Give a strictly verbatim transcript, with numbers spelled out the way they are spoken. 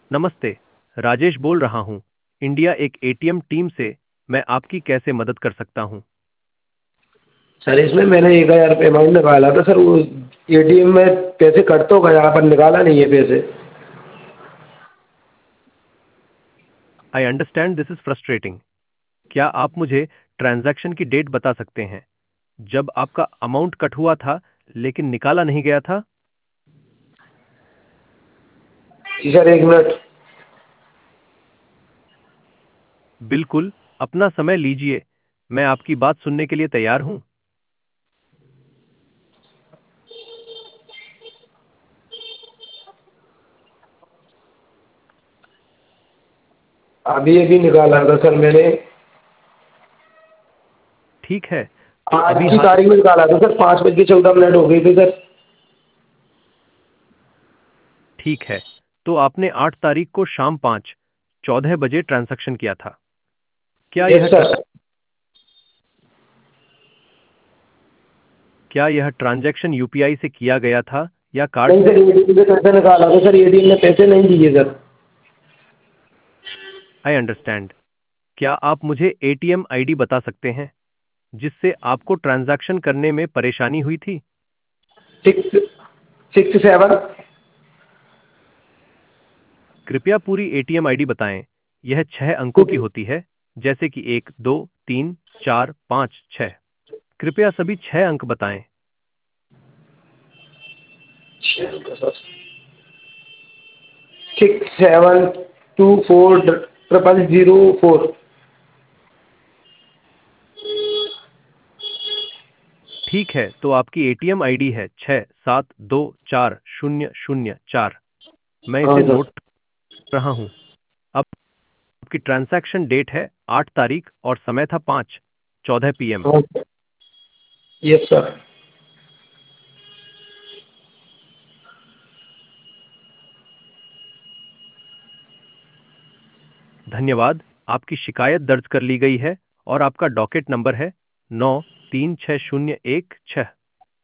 नमस्ते। राजेश बोल रहा हूँ, इंडिया एक एटीएम टीम से। मैं आपकी कैसे मदद कर सकता हूँ? सर इसमें मैंने एक हज़ार रुपये अमाउंट निकाला था सर, वो एटीएम में पैसे कट तो गया पर निकाला नहीं है पैसे। I understand this is frustrating. क्या आप मुझे ट्रांजैक्शन की डेट बता सकते हैं जब आपका अमाउंट कट हुआ था लेकिन निकाला नहीं गया था? जी सर, एक मिनट। बिल्कुल, अपना समय लीजिए। मैं आपकी बात सुनने के लिए तैयार हूँ। अभी अभी निकाला था सर मैंने। ठीक है, तो आज अभी की हाथ तारीख में निकाला था सर, पाँच बज के चौदह मिनट हो गई थी सर। ठीक है, तो आपने आठ तारीख को शाम पाँच चौदह बजे ट्रांजैक्शन किया था। क्या यस यह सर। क्या यह ट्रांजैक्शन यूपीआई से किया गया था या कार्ड नहीं से? सर, एटीएम से पैसे निकाला था सर, एटीएम ने पैसे नहीं दिए सर। I understand. क्या आप मुझे एटीएम आईडी बता सकते हैं जिससे आपको ट्रांजैक्शन करने में परेशानी हुई थी? Six six seven. कृपया पूरी एटीएम आईडी बताएं। यह छह अंकों की सिक्स होती है, जैसे कि एक, दो, तीन, चार, पाँच, छह। कृपया सभी छह अंक बताएं। Six seven two four triple zero four. ठीक है, तो आपकी एटीएम आईडी है छः सात दो चार शून्य शून्य चार। मैं हाँ इसे सर। नोट कर रहा हूँ। अब आपकी ट्रांजैक्शन डेट है आठ तारीख और समय था पाँच चौदह पी एम। हाँ सर। Yes sir. धन्यवाद। आपकी शिकायत दर्ज कर ली गई है और आपका डॉकेट नंबर है नौ तीन छः शून्य एक छः।